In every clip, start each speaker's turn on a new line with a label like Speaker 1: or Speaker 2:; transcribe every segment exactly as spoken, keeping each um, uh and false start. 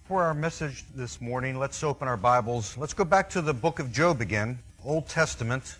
Speaker 1: For our message this morning, let's open our Bibles. Let's go back to the book of Job again, Old Testament.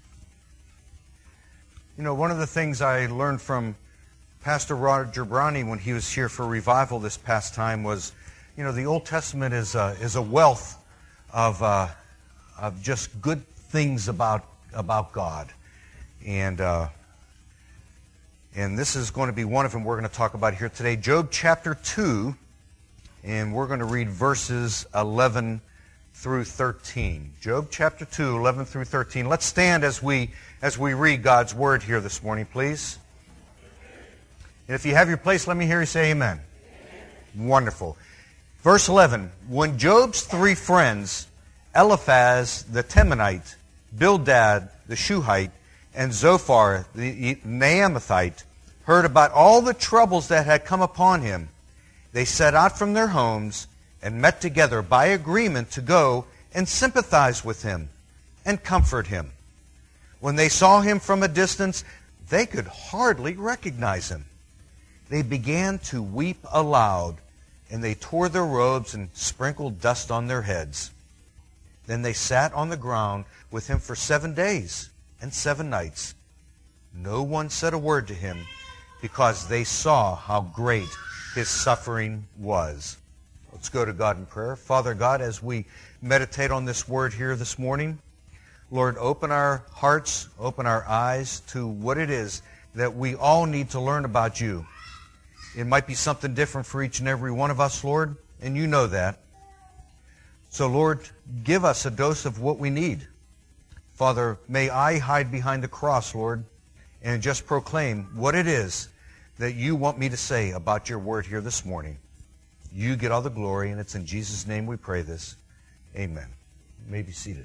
Speaker 1: You know, one of the things I learned from Pastor Roger Brownie when he was here for revival this past time was, you know, the Old Testament is a, is a wealth of uh, of just good things about about God, and uh, and this is going to be one of them we're going to talk about here today. Job chapter two. And we're going to read verses eleven through thirteen. Job chapter two, eleven through thirteen. Let's stand as we as we read God's word here this morning, please. And if you have your place, let me hear you say amen. Amen. Wonderful. Verse eleven. When Job's three friends, Eliphaz the Temanite, Bildad the Shuhite, and Zophar the Naamathite, heard about all the troubles that had come upon him, they set out from their homes and met together by agreement to go and sympathize with him and comfort him. When they saw him from a distance, they could hardly recognize him. They began to weep aloud, and they tore their robes and sprinkled dust on their heads. Then they sat on the ground with him for seven days and seven nights. No one said a word to him, because they saw how great his suffering was. Let's go to God in prayer. Father God, as we meditate on this word here this morning, Lord, open our hearts, open our eyes to what it is that we all need to learn about you. It might be something different for each and every one of us, Lord, and you know that. So, Lord, give us a dose of what we need. Father, may I hide behind the cross, Lord, and just proclaim what it is that you want me to say about your word here this morning. You get all the glory, and it's in Jesus' name we pray this. Amen. You may be seated.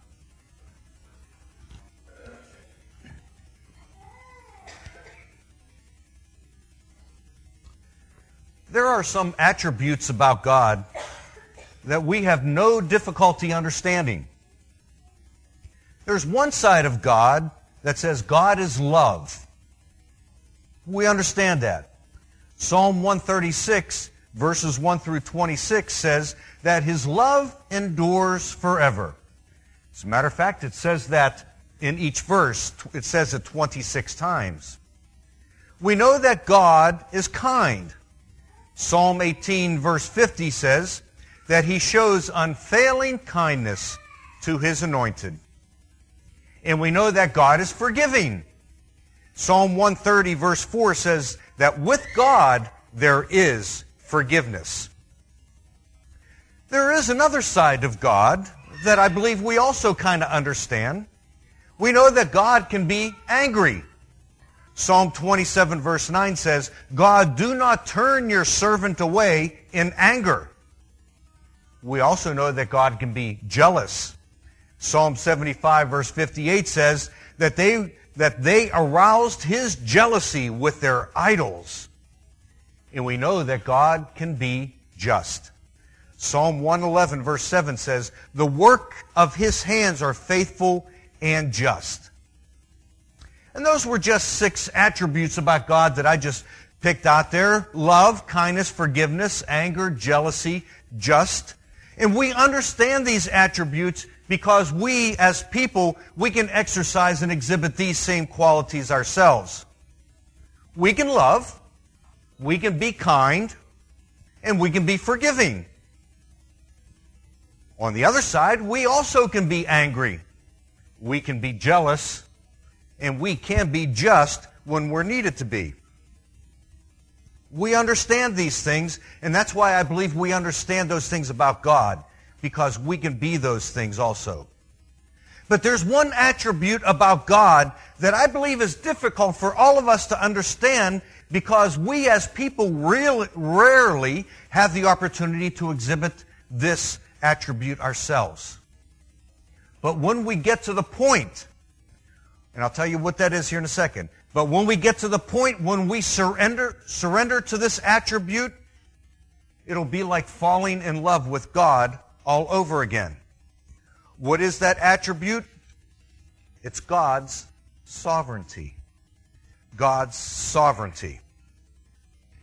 Speaker 1: There are some attributes about God that we have no difficulty understanding. There's one side of God that says God is love. We understand that. Psalm one thirty-six, verses one through twenty-six says that his love endures forever. As a matter of fact, it says that in each verse. It says it twenty-six times. We know that God is kind. Psalm eighteen, verse fifty says that he shows unfailing kindness to his anointed. And we know that God is forgiving. Psalm one thirty, verse four says that with God there is forgiveness. There is another side of God that I believe we also kind of understand. We know that God can be angry. Psalm twenty-seven, verse nine says, God, do not turn your servant away in anger. We also know that God can be jealous. Psalm seventy-five, verse fifty-eight says that they that they aroused his jealousy with their idols. And we know that God can be just. Psalm one eleven, verse seven says, the work of his hands are faithful and just. And those were just six attributes about God that I just picked out there. Love, kindness, forgiveness, anger, jealousy, just. And we understand these attributes because we, as people, we can exercise and exhibit these same qualities ourselves. We can love, we can be kind, and we can be forgiving. On the other side, we also can be angry. We can be jealous, and we can be just when we're needed to be. We understand these things, and that's why I believe we understand those things about God, because we can be those things also. But there's one attribute about God that I believe is difficult for all of us to understand because we as people really, rarely have the opportunity to exhibit this attribute ourselves. But when we get to the point, and I'll tell you what that is here in a second, but when we get to the point when we surrender, surrender to this attribute, it'll be like falling in love with God all over again. What is that attribute? It's God's sovereignty. God's sovereignty.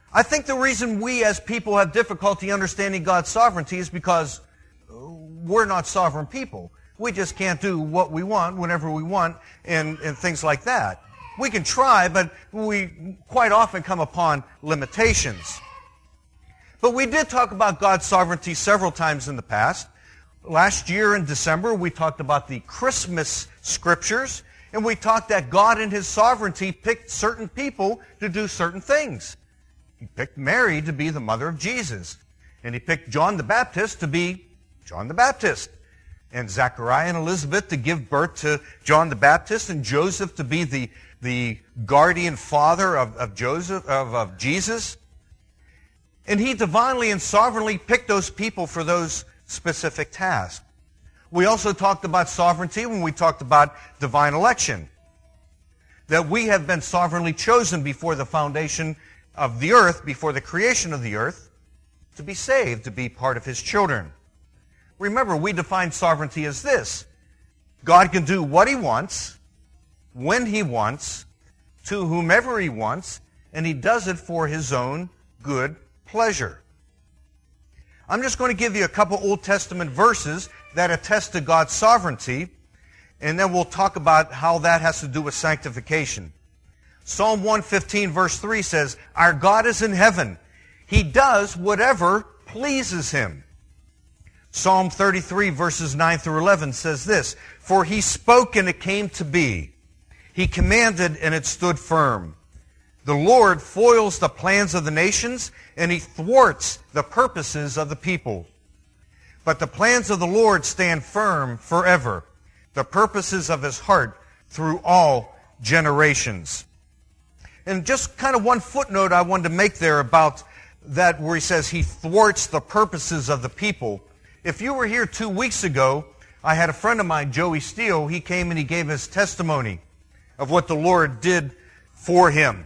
Speaker 1: I think the reason we as people have difficulty understanding God's sovereignty is because we're not sovereign people. We just can't do what we want whenever we want and, and things like that. We can try, but we quite often come upon limitations. But we did talk about God's sovereignty several times in the past. Last year in December, we talked about the Christmas scriptures, and we talked that God in His sovereignty picked certain people to do certain things. He picked Mary to be the mother of Jesus, and He picked John the Baptist to be John the Baptist, and Zechariah and Elizabeth to give birth to John the Baptist, and Joseph to be the, the guardian father of, of Joseph of, of Jesus. And He divinely and sovereignly picked those people for those specific tasks. We also talked about sovereignty when we talked about divine election, that we have been sovereignly chosen before the foundation of the earth, before the creation of the earth, to be saved, to be part of His children. Remember, we define sovereignty as this: God can do what He wants, when He wants, to whomever He wants, and He does it for His own good pleasure. I'm just going to give you a couple Old Testament verses that attest to God's sovereignty, and then we'll talk about how that has to do with sanctification. Psalm one fifteen verse three says, "Our God is in heaven. He does whatever pleases Him." Psalm thirty-three verses nine through eleven says this, "For He spoke and it came to be. He commanded and it stood firm. The Lord foils the plans of the nations, and He thwarts the purposes of the people. But the plans of the Lord stand firm forever, the purposes of His heart through all generations." And just kind of one footnote I wanted to make there about that where He says He thwarts the purposes of the people. If you were here two weeks ago, I had a friend of mine, Joey Steele. He came and he gave his testimony of what the Lord did for him.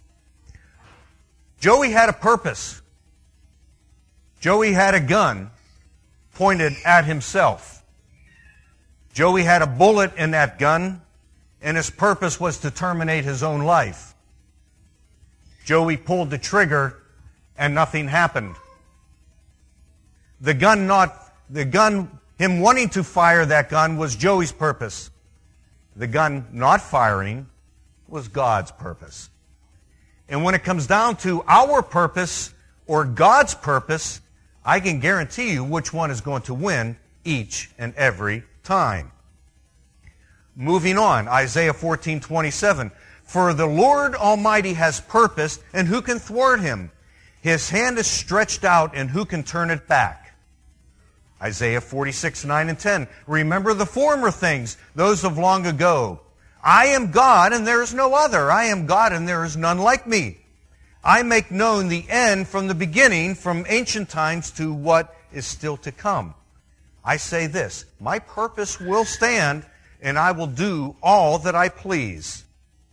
Speaker 1: Joey had a purpose. Joey had a gun pointed at himself. Joey had a bullet in that gun, and his purpose was to terminate his own life. Joey pulled the trigger, and nothing happened. The gun not, the gun, him wanting to fire that gun was Joey's purpose. The gun not firing was God's purpose. And when it comes down to our purpose or God's purpose, I can guarantee you which one is going to win each and every time. Moving on, Isaiah fourteen twenty-seven. "For the Lord Almighty has purposed, and who can thwart Him? His hand is stretched out, and who can turn it back?" Isaiah forty-six, nine and ten. "Remember the former things, those of long ago. I am God, and there is no other. I am God, and there is none like me. I make known the end from the beginning, from ancient times to what is still to come. I say this, my purpose will stand, and I will do all that I please."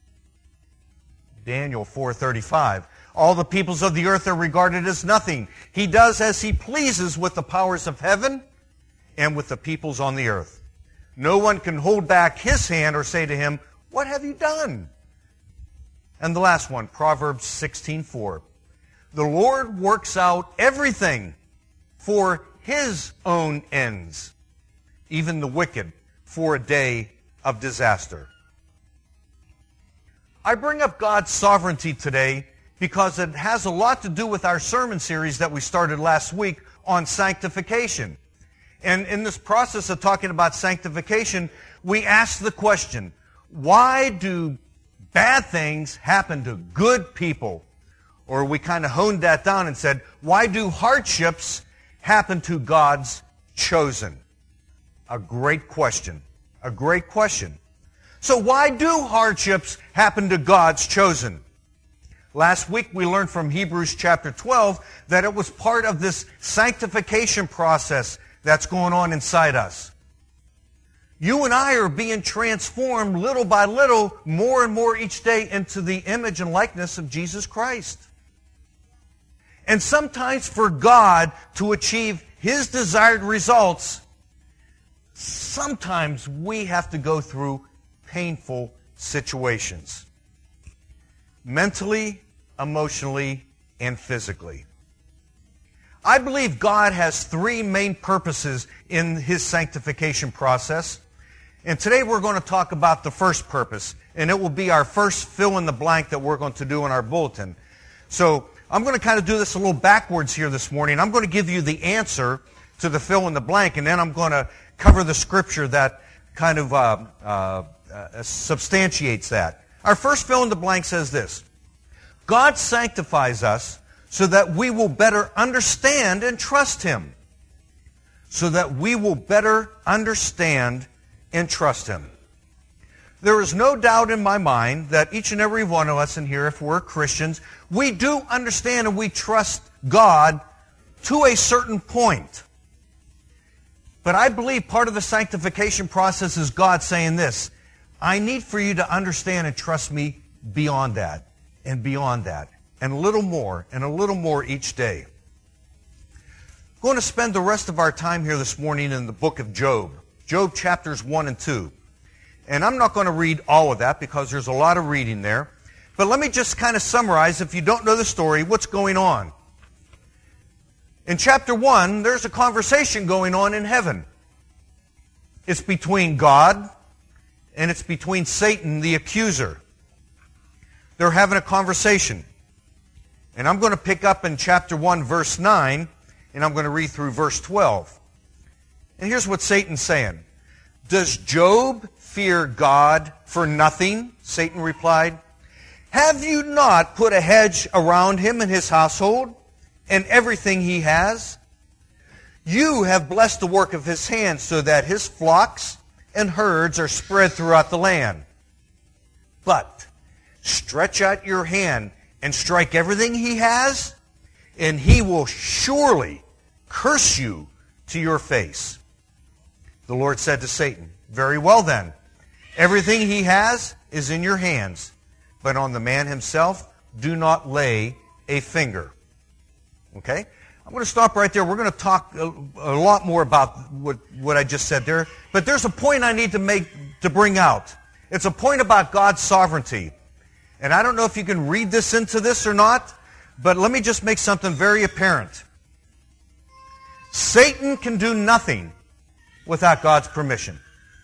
Speaker 1: Daniel four thirty-five. "All the peoples of the earth are regarded as nothing. He does as He pleases with the powers of heaven and with the peoples on the earth. No one can hold back His hand or say to Him, 'What have you done?'" And the last one, Proverbs sixteen four. "The Lord works out everything for His own ends, even the wicked for a day of disaster." I bring up God's sovereignty today because it has a lot to do with our sermon series that we started last week on sanctification. And in this process of talking about sanctification, we ask the question, why do bad things happen to good people? Or we kind of honed that down and said, why do hardships happen to God's chosen? A great question. A great question. So why do hardships happen to God's chosen? Last week we learned from Hebrews chapter twelve that it was part of this sanctification process that's going on inside us. You and I are being transformed little by little, more and more each day into the image and likeness of Jesus Christ. And sometimes for God to achieve His desired results, sometimes we have to go through painful situations. Mentally, emotionally, and physically. I believe God has three main purposes in His sanctification process. And today we're going to talk about the first purpose, and it will be our first fill in the blank that we're going to do in our bulletin. So I'm going to kind of do this a little backwards here this morning. I'm going to give you the answer to the fill in the blank, and then I'm going to cover the scripture that kind of uh, uh, uh, substantiates that. Our first fill in the blank says this: God sanctifies us so that we will better understand and trust Him. So that we will better understand and trust Him. There is no doubt in my mind that each and every one of us in here, if we're Christians, we do understand and we trust God to a certain point. But I believe part of the sanctification process is God saying this: I need for you to understand and trust me beyond that, and beyond that, and a little more, and a little more each day. I'm going to spend the rest of our time here this morning in the book of Job. Job chapters one and two. And I'm not going to read all of that because there's a lot of reading there. But let me just kind of summarize, if you don't know the story, what's going on. In chapter one, there's a conversation going on in heaven. It's between God and it's between Satan, the accuser. They're having a conversation. And I'm going to pick up in chapter one, verse nine, and I'm going to read through verse twelve. And here's what Satan's saying. Does Job fear God for nothing? Satan replied. Have you not put a hedge around him and his household and everything he has? You have blessed the work of his hands so that his flocks and herds are spread throughout the land. But stretch out your hand and strike everything he has, and he will surely curse you to your face. The Lord said to Satan, very well then, everything he has is in your hands, but on the man himself do not lay a finger. Okay? I'm going to stop right there. We're going to talk a, a lot more about what, what I just said there, but there's a point I need to make, to bring out. It's a point about God's sovereignty. And I don't know if you can read this into this or not, but let me just make something very apparent. Satan can do nothing without God's permission.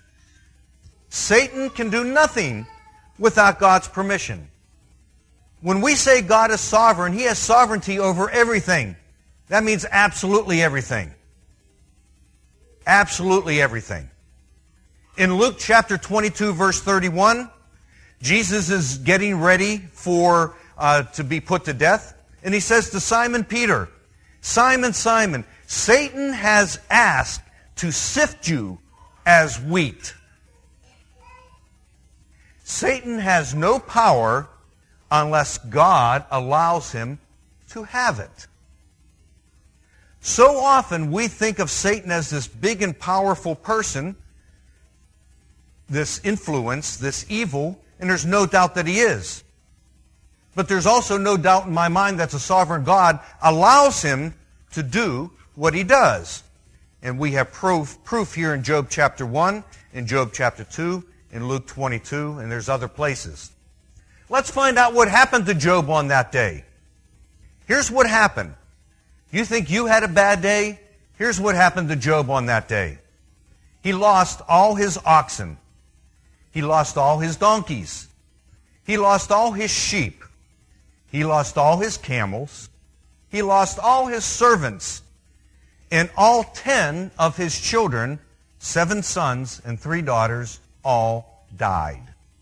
Speaker 1: Satan can do nothing without God's permission. When we say God is sovereign, He has sovereignty over everything. That means absolutely everything. Absolutely everything. In Luke chapter twenty-two, verse thirty-one, Jesus is getting ready for uh, to be put to death. And He says to Simon Peter, Simon, Simon, Satan has asked to sift you as wheat. Satan has no power unless God allows him to have it. So often we think of Satan as this big and powerful person, this influence, this evil, and there's no doubt that he is. But there's also no doubt in my mind that the sovereign God allows him to do what he does. And we have proof, proof here in Job chapter one, in Job chapter two, in Luke twenty-two, and there's other places. Let's find out what happened to Job on that day. Here's what happened. You think you had a bad day? Here's what happened to Job on that day. He lost all his oxen. He lost all his donkeys. He lost all his sheep. He lost all his camels. He lost all his servants. And all ten of his children, seven sons and three daughters, all died.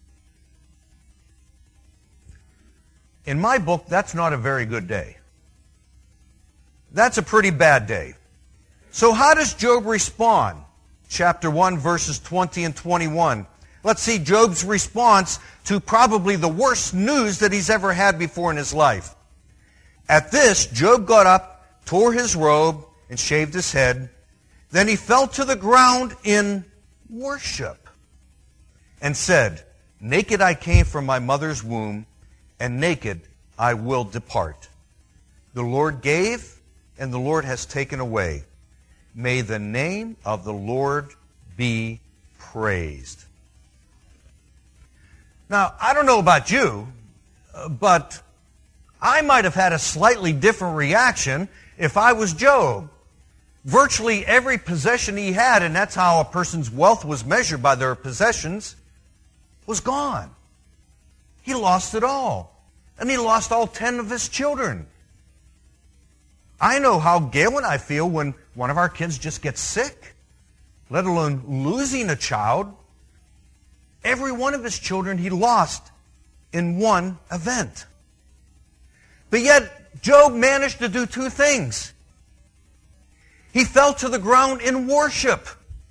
Speaker 1: In my book, that's not a very good day. That's a pretty bad day. So how does Job respond? Chapter one, verses twenty and twenty-one. Let's see Job's response to probably the worst news that he's ever had before in his life. At this, Job got up, tore his robe, and shaved his head. Then he fell to the ground in worship and said, Naked I came from my mother's womb, and naked I will depart. The Lord gave, and the Lord has taken away. May the name of the Lord be praised. Now, I don't know about you, but I might have had a slightly different reaction if I was Job. Virtually every possession he had, and that's how a person's wealth was measured by their possessions, was gone. He lost it all. And he lost all ten of his children. I know how Gail and I feel when one of our kids just gets sick, let alone losing a child. Every one of his children he lost in one event. But yet, Job managed to do two things. He fell to the ground in worship.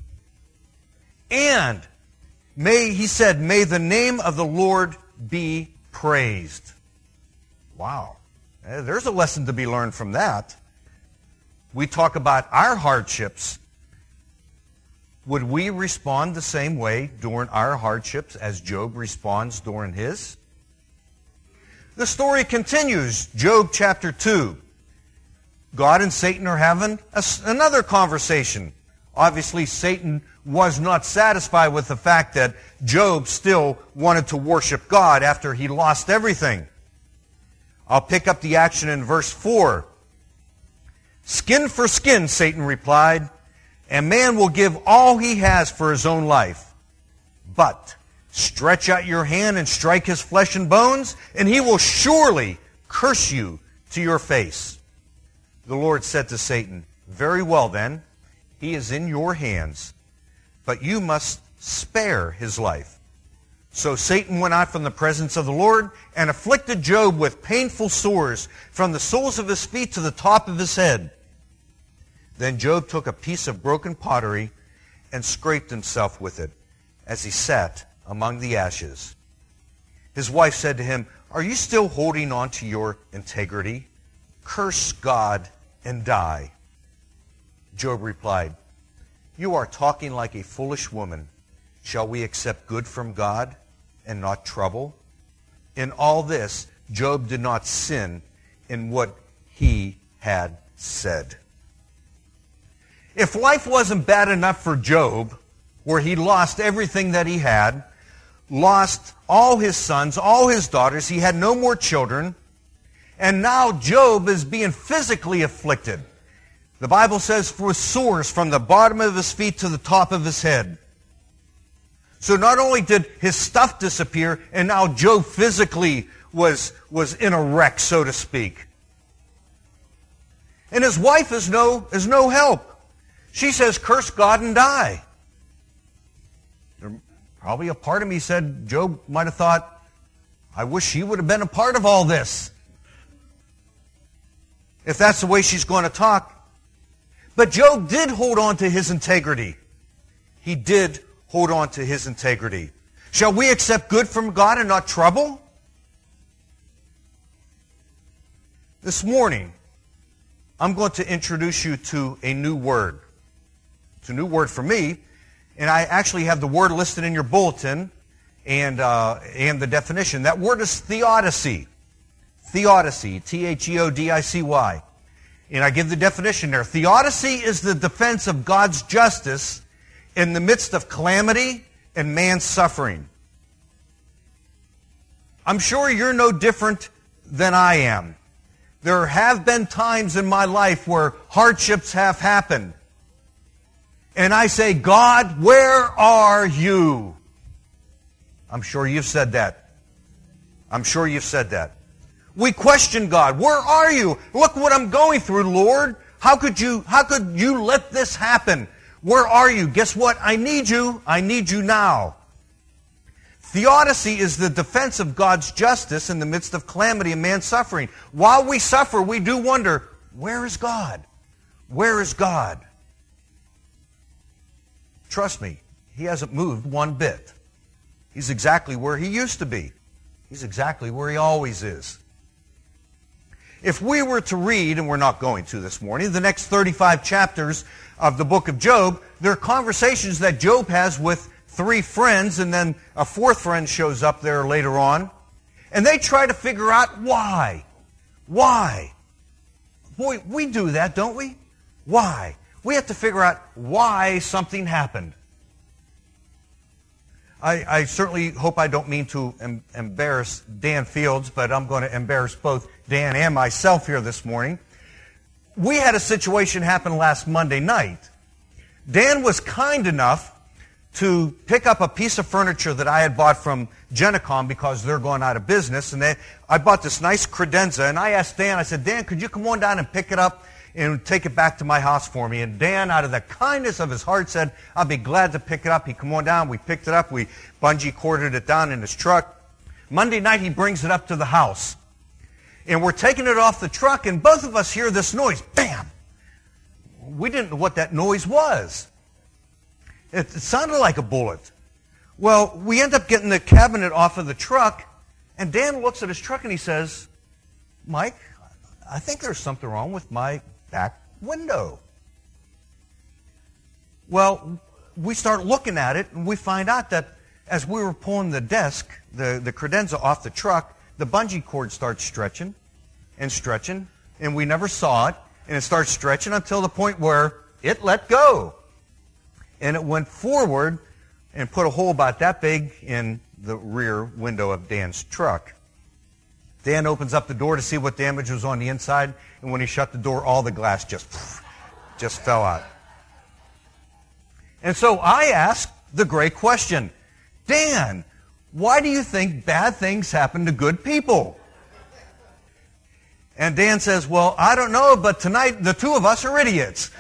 Speaker 1: And may, he said, may the name of the Lord be praised. Wow. There's a lesson to be learned from that. We talk about our hardships. Would we respond the same way during our hardships as Job responds during his? The story continues. Job chapter two. God and Satan are having a, another conversation. Obviously, Satan was not satisfied with the fact that Job still wanted to worship God after he lost everything. I'll pick up the action in verse four. Skin for skin, Satan replied, and man will give all he has for his own life. But stretch out your hand and strike his flesh and bones, and he will surely curse you to your face. The Lord said to Satan, very well then, he is in your hands, but you must spare his life. So Satan went out from the presence of the Lord and afflicted Job with painful sores from the soles of his feet to the top of his head. Then Job took a piece of broken pottery and scraped himself with it as he sat among the ashes. His wife said to him, are you still holding on to your integrity? Curse God and die. Job replied, you are talking like a foolish woman. Shall we accept good from God and not trouble? In all this, Job did not sin in what he had said. If life wasn't bad enough for Job, where he lost everything that he had, lost all his sons, all his daughters, he had no more children, and now Job is being physically afflicted. The Bible says with sores from the bottom of his feet to the top of his head. So not only did his stuff disappear, and now Job physically was, was in a wreck, so to speak. And his wife is no, is no help. She says, curse God and die. Probably a part of me said, Job might have thought, I wish she would have been a part of all this. If that's the way she's going to talk. But Job did hold on to his integrity. He did hold on to his integrity. Shall we accept good from God and not trouble? This morning, I'm going to introduce you to a new word. It's a new word for me, and I actually have the word listed in your bulletin and, uh, and the definition. That word is theodicy. Theodicy, T H E O D I C Y. And I give the definition there. Theodicy is the defense of God's justice in the midst of calamity and man's suffering. I'm sure you're no different than I am. There have been times in my life where hardships have happened. And I say, God, where are you? I'm sure you've said that. I'm sure you've said that. We question God. Where are you? Look what I'm going through, Lord. How could you, how could you let this happen? Where are you? Guess what? I need you. I need you now. Theodicy is the defense of God's justice in the midst of calamity and man's suffering. While we suffer, we do wonder, where is God? Where is God? Trust me, He hasn't moved one bit. He's exactly where He used to be. He's exactly where He always is. If we were to read, and we're not going to this morning, the next thirty-five chapters of the book of Job, there are conversations that Job has with three friends, and then a fourth friend shows up there later on, and they try to figure out why. Why? Boy, we do that, don't we? Why? We have to figure out why something happened. I, I certainly hope I don't mean to em- embarrass Dan Fields, but I'm going to embarrass both Dan and myself here this morning. We had a situation happen last Monday night. Dan was kind enough to pick up a piece of furniture that I had bought from Genicom because they're going out of business. And they, I bought this nice credenza, and I asked Dan, I said, Dan, could you come on down and pick it up and take it back to my house for me? And Dan, out of the kindness of his heart, said, I'll be glad to pick it up. He come on down. We picked it up. We bungee corded it down in his truck. Monday night, he brings it up to the house. And we're taking it off the truck, and both of us hear this noise. Bam! We didn't know what that noise was. It, it sounded like a bullet. Well, we end up getting the cabinet off of the truck, and Dan looks at his truck and he says, Mike, I think there's something wrong with my back window. Well, we start looking at it, and we find out that as we were pulling the desk, the, the credenza off the truck, the bungee cord starts stretching and stretching, and we never saw it, and it starts stretching until the point where it let go. And it went forward and put a hole about that big in the rear window of Dan's truck. Dan opens up the door to see what damage was on the inside, and when he shut the door, all the glass just, just fell out. And so I asked the great question, Dan, why do you think bad things happen to good people? And Dan says, well, I don't know, but tonight the two of us are idiots.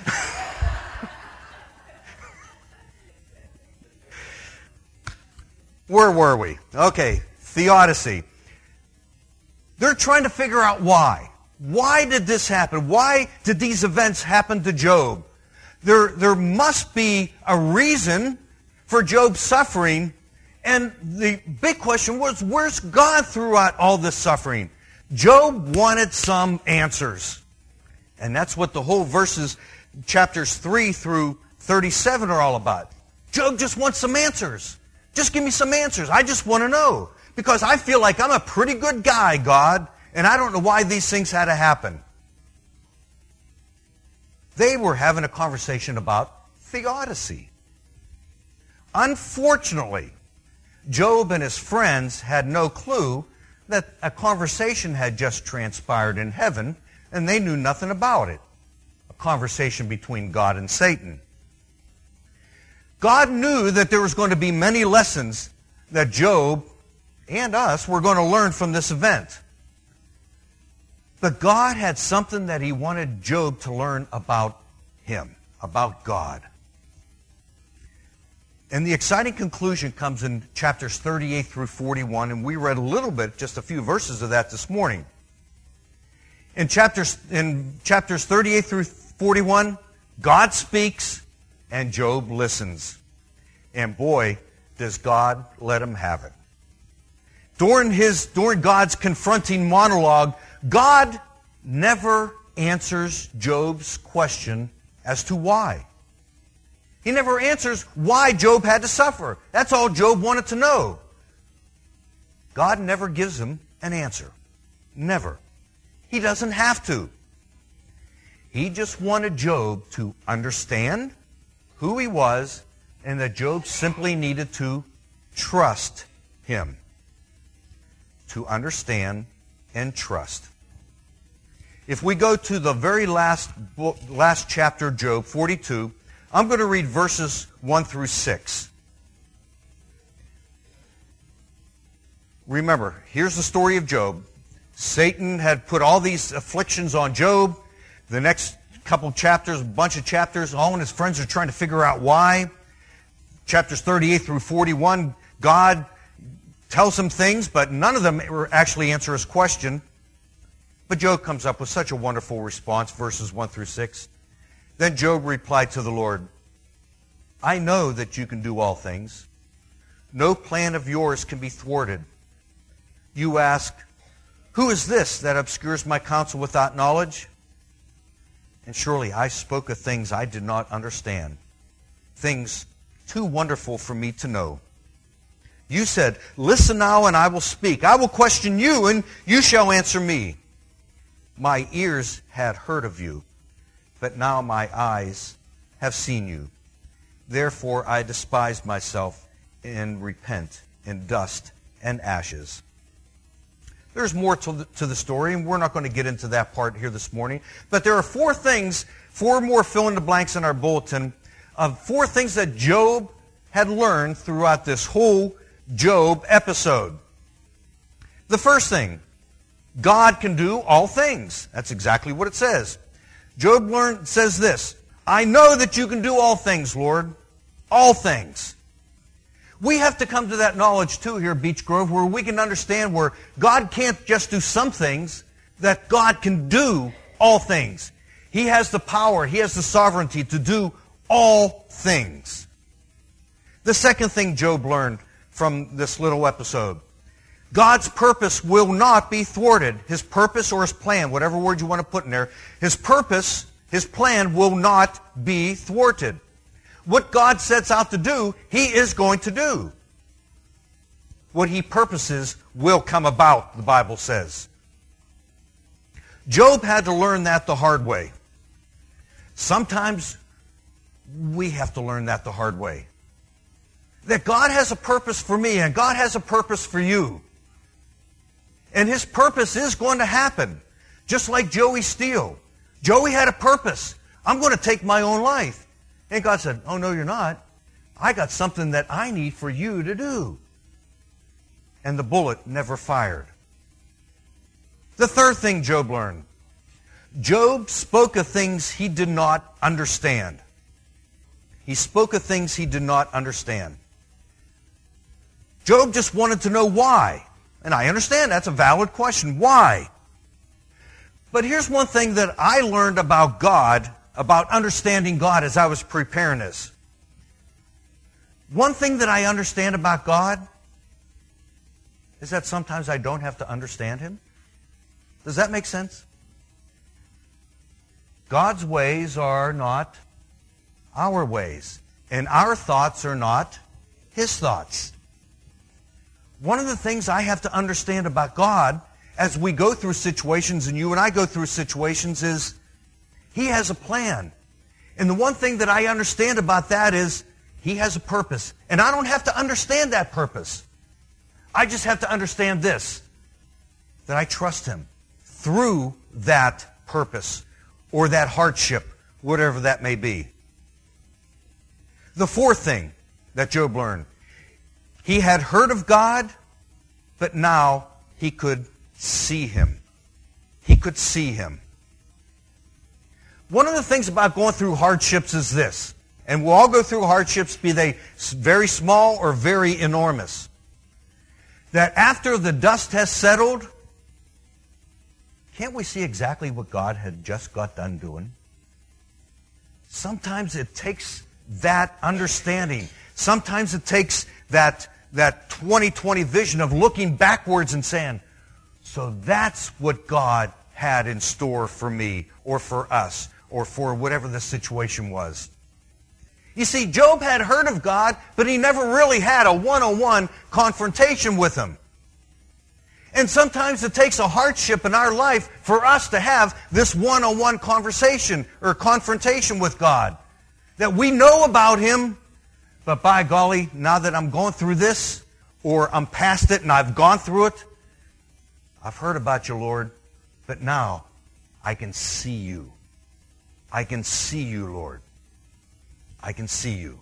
Speaker 1: Where were we? Okay, theodicy. They're trying to figure out why. Why did this happen? Why did these events happen to Job? There, there must be a reason for Job's suffering. And the big question was, where's God throughout all this suffering? Job wanted some answers. And that's what the whole verses, chapters three through thirty-seven are all about. Job just wants some answers. Just give me some answers. I just want to know. Because I feel like I'm a pretty good guy, God, and I don't know why these things had to happen. They were having a conversation about theodicy. Unfortunately, Job and his friends had no clue that a conversation had just transpired in heaven, and they knew nothing about it. A conversation between God and Satan. God knew that there was going to be many lessons that Job and us were going to learn from this event. But God had something that He wanted Job to learn about Him, about God. And the exciting conclusion comes in chapters thirty-eight through forty-one, and we read a little bit, just a few verses of that this morning. In chapters, in chapters thirty-eight through forty-one, God speaks and Job listens. And boy, does God let him have it. During his, during God's confronting monologue, God never answers Job's question as to why. He never answers why Job had to suffer. That's all Job wanted to know. God never gives him an answer. Never. He doesn't have to. He just wanted Job to understand who he was and that Job simply needed to trust him. To understand and trust. If we go to the very last book, last chapter of Job, forty-two, I'm going to read verses one through six. Remember, here's the story of Job. Satan had put all these afflictions on Job. The next couple chapters, a bunch of chapters, all and his friends are trying to figure out why. Chapters thirty-eight through forty-one, God tells him things, but none of them actually answer his question. But Job comes up with such a wonderful response, verses one through six. Then Job replied to the Lord, I know that you can do all things. No plan of yours can be thwarted. You ask, who is this that obscures my counsel without knowledge? And surely I spoke of things I did not understand, things too wonderful for me to know. You said, listen now and I will speak. I will question you and you shall answer me. My ears had heard of you, but now my eyes have seen you. Therefore I despised myself and repent in dust and ashes. There's more to the, to the story, and we're not going to get into that part here this morning. But there are four things, four more fill-in-the-blanks in our bulletin, of four things that Job had learned throughout this whole Job episode. The first thing, God can do all things. That's exactly what it says. Job learned, says this, I know that you can do all things, Lord. All things. We have to come to that knowledge too here at Beech Grove, where we can understand where God can't just do some things, that God can do all things. He has the power, He has the sovereignty to do all things. The second thing Job learned from this little episode, God's purpose will not be thwarted. His purpose or His plan, whatever word you want to put in there, His purpose, His plan will not be thwarted. What God sets out to do, He is going to do. What He purposes will come about, the Bible says. Job had to learn that the hard way. Sometimes we have to learn that the hard way. That God has a purpose for me and God has a purpose for you. And His purpose is going to happen. Just like Joey Steele. Joey had a purpose. I'm going to take my own life. And God said, oh, no, you're not. I got something that I need for you to do. And the bullet never fired. The third thing Job learned. Job spoke of things he did not understand. He spoke of things he did not understand. Job just wanted to know why. And I understand that's a valid question. Why? But here's one thing that I learned about God, about understanding God as I was preparing this. One thing that I understand about God is that sometimes I don't have to understand Him. Does that make sense? God's ways are not our ways, and our thoughts are not His thoughts. One of the things I have to understand about God as we go through situations, and you and I go through situations, is He has a plan. And the one thing that I understand about that is He has a purpose. And I don't have to understand that purpose. I just have to understand this, that I trust Him through that purpose or that hardship, whatever that may be. The fourth thing that Job learned, he had heard of God, but now he could see Him. He could see Him. One of the things about going through hardships is this, and we'll all go through hardships, be they very small or very enormous, that after the dust has settled, can't we see exactly what God had just got done doing? Sometimes it takes that understanding. Sometimes it takes that, that twenty twenty vision of looking backwards and saying, so that's what God had in store for me or for us or for whatever the situation was. You see, Job had heard of God, but he never really had a one-on-one confrontation with Him. And sometimes it takes a hardship in our life for us to have this one-on-one conversation or confrontation with God. That we know about Him, but by golly, now that I'm going through this, or I'm past it and I've gone through it, I've heard about You, Lord, but now I can see You. I can see You, Lord. I can see You.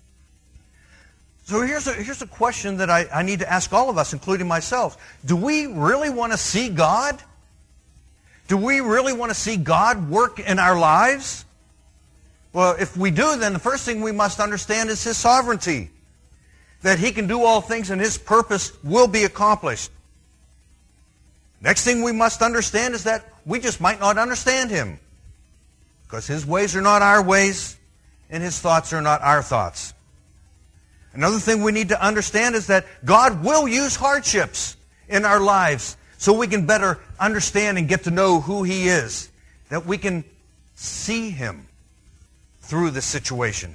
Speaker 1: So here's a, here's a question that I, I need to ask all of us, including myself. Do we really want to see God? Do we really want to see God work in our lives? Well, if we do, then the first thing we must understand is His sovereignty. That He can do all things and His purpose will be accomplished. Next thing we must understand is that we just might not understand Him. Because His ways are not our ways, and His thoughts are not our thoughts. Another thing we need to understand is that God will use hardships in our lives so we can better understand and get to know who He is. That we can see Him through the situation.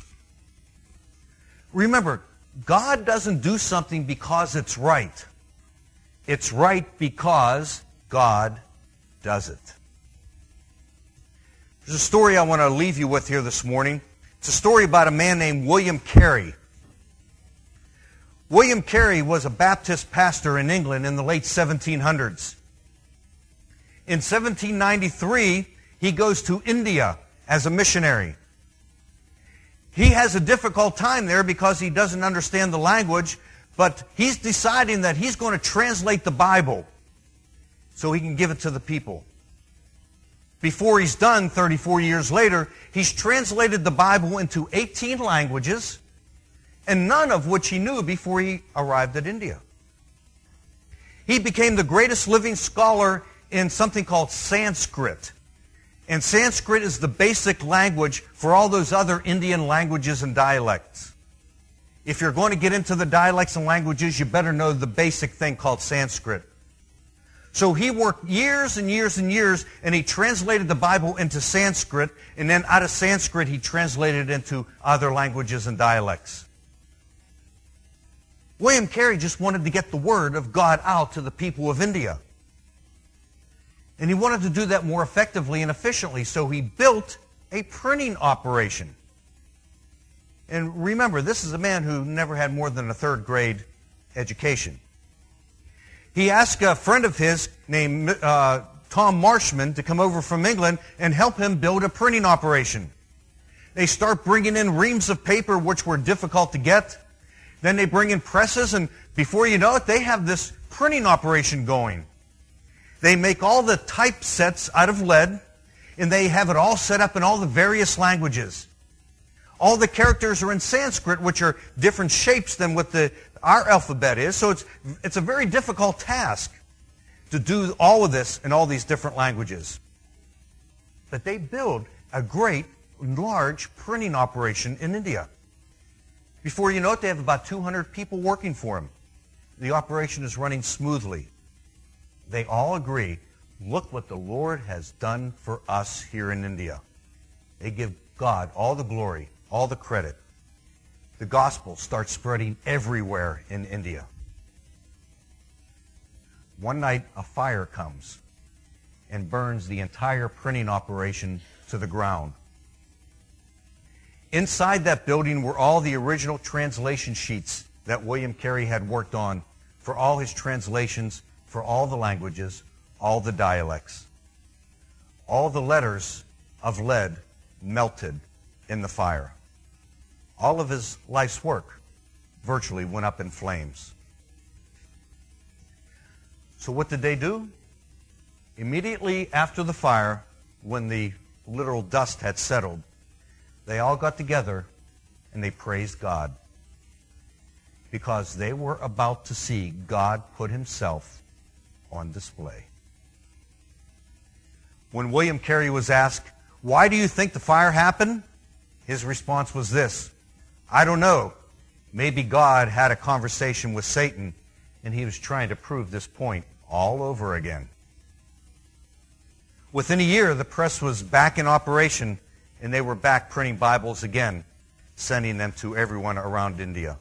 Speaker 1: Remember, God doesn't do something because it's right. It's right because God does it. There's a story I want to leave you with here this morning. It's a story about a man named William Carey. William Carey was a Baptist pastor in England in the late seventeen hundreds. In seventeen ninety-three, he goes to India as a missionary. He has a difficult time there because he doesn't understand the language, but he's deciding that he's going to translate the Bible so he can give it to the people. Before he's done, thirty-four years later, he's translated the Bible into eighteen languages, and none of which he knew before he arrived at India. He became the greatest living scholar in something called Sanskrit. And Sanskrit is the basic language for all those other Indian languages and dialects. If you're going to get into the dialects and languages, you better know the basic thing called Sanskrit. So he worked years and years and years, and he translated the Bible into Sanskrit, and then out of Sanskrit he translated it into other languages and dialects. William Carey just wanted to get the word of God out to the people of India. And he wanted to do that more effectively and efficiently, so he built a printing operation. And remember, this is a man who never had more than a third grade education. He asked a friend of his named uh, Tom Marshman to come over from England and help him build a printing operation. They start bringing in reams of paper which were difficult to get. Then they bring in presses, and before you know it, they have this printing operation going. They make all the typesets out of lead, and they have it all set up in all the various languages. All the characters are in Sanskrit, which are different shapes than what the, our alphabet is. So it's, it's a very difficult task to do all of this in all these different languages. But they build a great, large printing operation in India. Before you know it, they have about two hundred people working for them. The operation is running smoothly. They all agree, look what the Lord has done for us here in India. They give God all the glory, all the credit. The gospel starts spreading everywhere in India. One night, a fire comes and burns the entire printing operation to the ground. Inside that building were all the original translation sheets that William Carey had worked on for all his translations, for all the languages, all the dialects. All the letters of lead melted in the fire. All of his life's work virtually went up in flames. So what did they do? Immediately after the fire, when the literal dust had settled, they all got together and they praised God, because they were about to see God put himself on display. When William Carey was asked, why do you think the fire happened? His response was this: I don't know. Maybe God had a conversation with Satan and he was trying to prove this point all over again. Within a year, the press was back in operation and they were back printing Bibles again, sending them to everyone around India.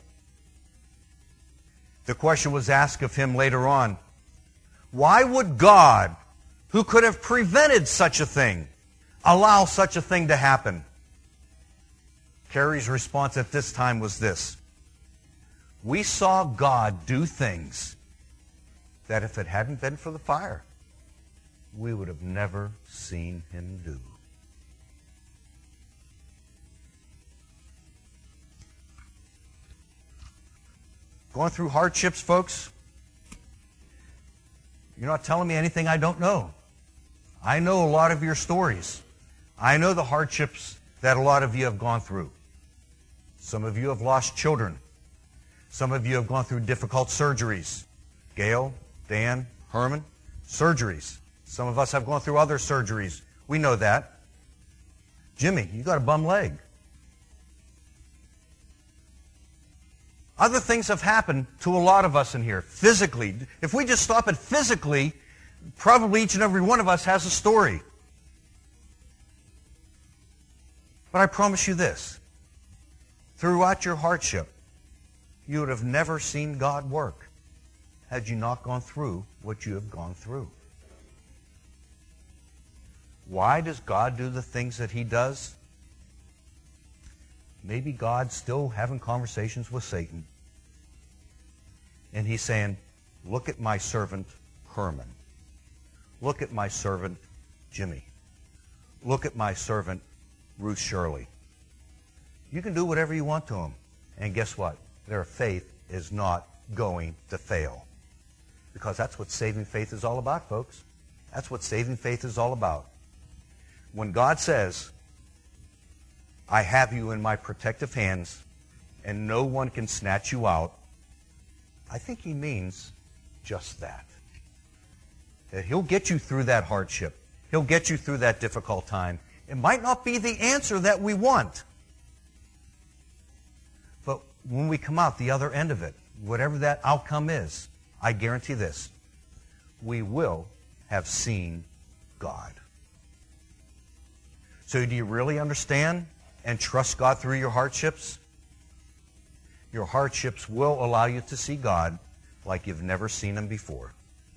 Speaker 1: The question was asked of him later on, why would God, who could have prevented such a thing, allow such a thing to happen? Carey's response at this time was this: we saw God do things that if it hadn't been for the fire, we would have never seen him do. Going through hardships, folks? You're not telling me anything I don't know. I know a lot of your stories. I know the hardships that a lot of you have gone through. Some of you have lost children. Some of you have gone through difficult surgeries. Gail, Dan, Herman, surgeries. Some of us have gone through other surgeries. We know that. Jimmy, you got a bum leg. Other things have happened to a lot of us in here, physically. If we just stop at physically, probably each and every one of us has a story. But I promise you this: throughout your hardship, you would have never seen God work had you not gone through what you have gone through. Why does God do the things that he does? Maybe God's still having conversations with Satan. And he's saying, look at my servant Herman. Look at my servant Jimmy. Look at my servant Ruth Shirley. You can do whatever you want to them. And guess what? Their faith is not going to fail. Because that's what saving faith is all about, folks. That's what saving faith is all about. When God says, I have you in my protective hands, and no one can snatch you out, I think he means just that. That he'll get you through that hardship. He'll get you through that difficult time. It might not be the answer that we want. But when we come out the other end of it, whatever that outcome is, I guarantee this, we will have seen God. So do you really understand and trust God through your hardships? Your hardships will allow you to see God like you've never seen him before.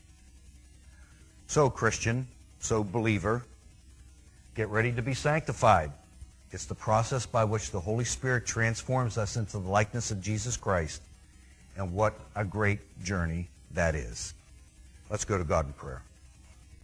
Speaker 1: So, Christian, so believer, get ready to be sanctified. It's the process by which the Holy Spirit transforms us into the likeness of Jesus Christ. And what a great journey that is. Let's go to God in prayer.